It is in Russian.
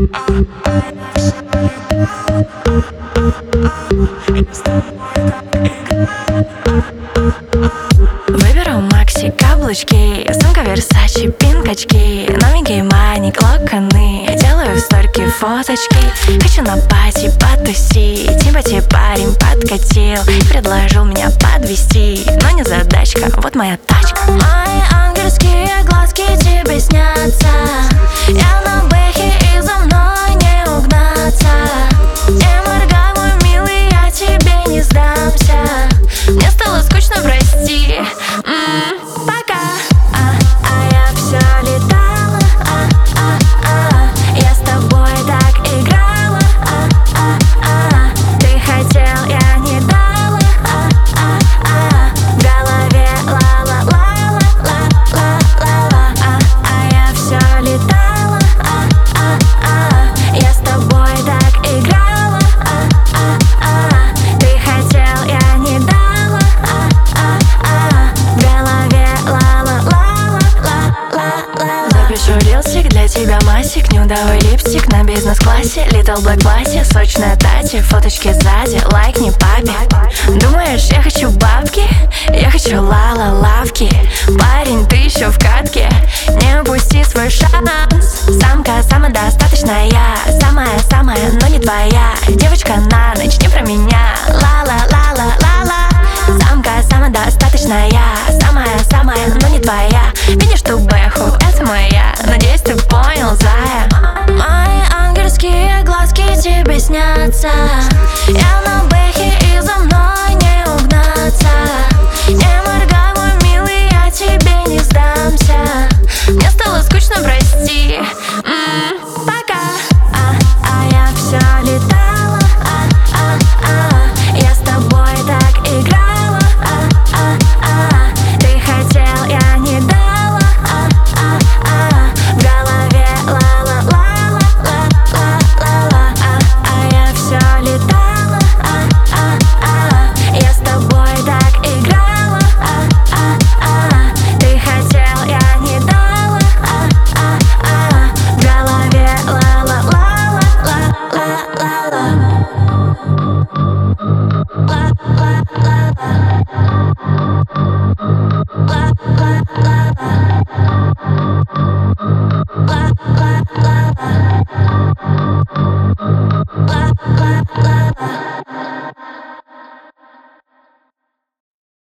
Выберу Макси каблучки, сумка Версачи, пинкачки, новенькие маник, локоны. Делаю в сторке фоточки, хочу на пати потусить. Симпати парень подкатил и предложил меня подвести. Но не задачка, вот моя тачка. Мои ангельские глазки тебе снятся. Я на бэхе и за мной не угнаться. Не моргай, мой милый, я тебе не сдамся. Мне стало скучно, прости. Пока. Я все летала. Я с тобой так играла. Ты хотел, я не дала. В голове ла-ла-ла-ла-ла-ла-ла. Я все летала. Я с тобой так играла. Ты хотел, я не дала. В голове ла-ла-ла-ла-ла-ла. Запишу рилсик для тебя, масик, нюдовый липстик на бизнес-классе, Little Black платье, сочная тати, фоточки сзади, лайкни папе. Думаешь, я хочу бабки? Я хочу ла-ла-лавки. Парень, ты еще в катке, не упусти свой шанс. Самка самодостаточная, самая-самая, но не твоя. Девочка на ночь, не про меня. Ла-ла-ла-ла-ла-ла. Самка самодостаточная, самая-самая, но не твоя. Видишь ту бэху, это моя.